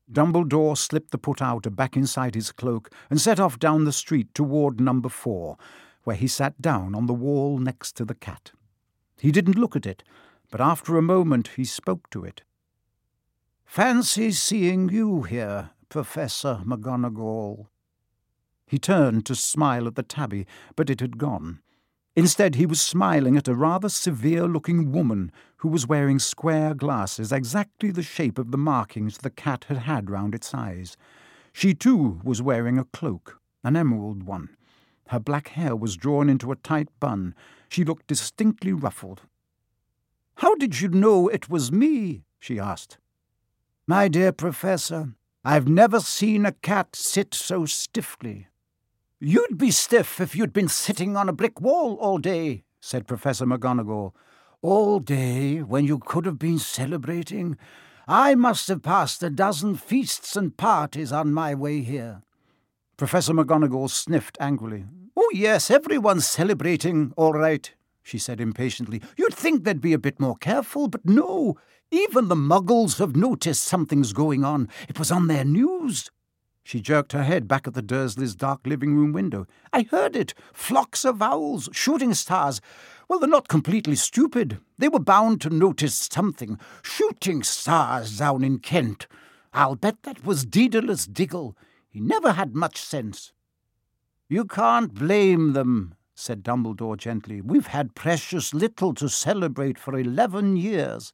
Dumbledore slipped the put-out back inside his cloak and set off down the street toward number 4, where he sat down on the wall next to the cat. He didn't look at it, but after a moment he spoke to it. "Fancy seeing you here, Professor McGonagall." He turned to smile at the tabby, but it had gone. Instead, he was smiling at a rather severe-looking woman who was wearing square glasses, exactly the shape of the markings the cat had had round its eyes. She, too, was wearing a cloak, an emerald one. Her black hair was drawn into a tight bun. She looked distinctly ruffled. "How did you know it was me?" she asked. "My dear Professor, I've never seen a cat sit so stiffly." "You'd be stiff if you'd been sitting on a brick wall all day," said Professor McGonagall. "All day, when you could have been celebrating? I must have passed a dozen feasts and parties on my way here." Professor McGonagall sniffed angrily. "Oh, yes, everyone's celebrating, all right," she said impatiently. "You'd think they'd be a bit more careful, but no. Even the Muggles have noticed something's going on. It was on their news." She jerked her head back at the Dursleys' dark living-room window. "I heard it. Flocks of owls, shooting stars. Well, they're not completely stupid. They were bound to notice something. Shooting stars down in Kent. I'll bet that was Daedalus Diggle. He never had much sense." "You can't blame them," said Dumbledore gently. "We've had precious little to celebrate for 11 years.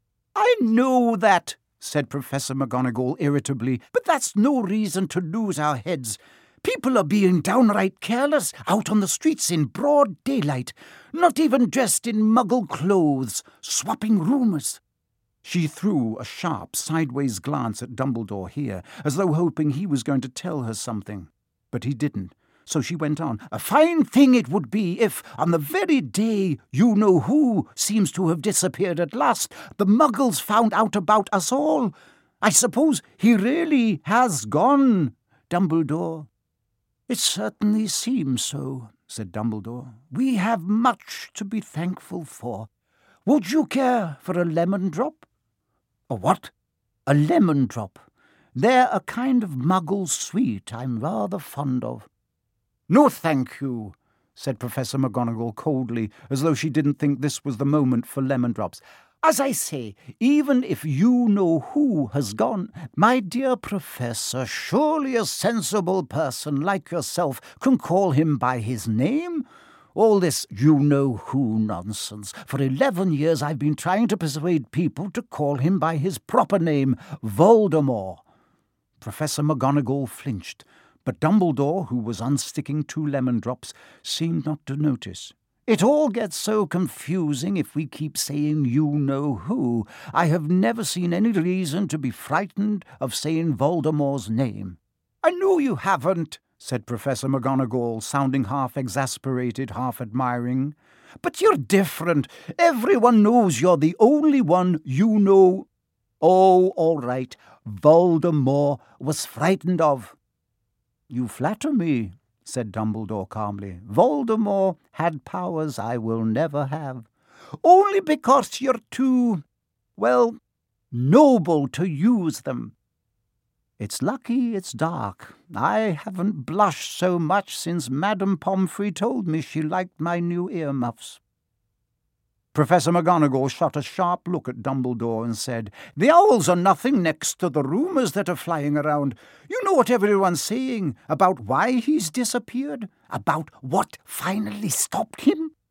"I know that," said Professor McGonagall irritably, "but that's no reason to lose our heads. People are being downright careless out on the streets in broad daylight, not even dressed in Muggle clothes, swapping rumours." She threw a sharp, sideways glance at Dumbledore here, as though hoping he was going to tell her something. But he didn't. So she went on. "A fine thing it would be if, on the very day you-know-who seems to have disappeared at last, the Muggles found out about us all. I suppose he really has gone, Dumbledore." "It certainly seems so," said Dumbledore. "We have much to be thankful for. Would you care for a lemon drop?" "A what?" "A lemon drop. They're a kind of Muggle sweet I'm rather fond of." "No, thank you," said Professor McGonagall coldly, as though she didn't think this was the moment for lemon drops. "As I say, even if you-know-who has gone, my dear Professor, surely a sensible person like yourself can call him by his name? All this you-know-who nonsense. For 11 years I've been trying to persuade people to call him by his proper name, Voldemort." Professor McGonagall flinched, but Dumbledore, who was unsticking 2 lemon drops, seemed not to notice. "It all gets so confusing if we keep saying you-know-who. I have never seen any reason to be frightened of saying Voldemort's name." "I know you haven't," said Professor McGonagall, sounding half exasperated, half admiring. "But you're different. Everyone knows you're the only one you know." "Oh, all right. Voldemort was frightened of." "You flatter me," said Dumbledore calmly. "Voldemort had powers I will never have." "Only because you're too, well, noble to use them." "It's lucky it's dark. I haven't blushed so much since Madame Pomfrey told me she liked my new earmuffs." Professor McGonagall shot a sharp look at Dumbledore and said, "The owls are nothing next to the rumours that are flying around. You know what everyone's saying about why he's disappeared? About what finally stopped him?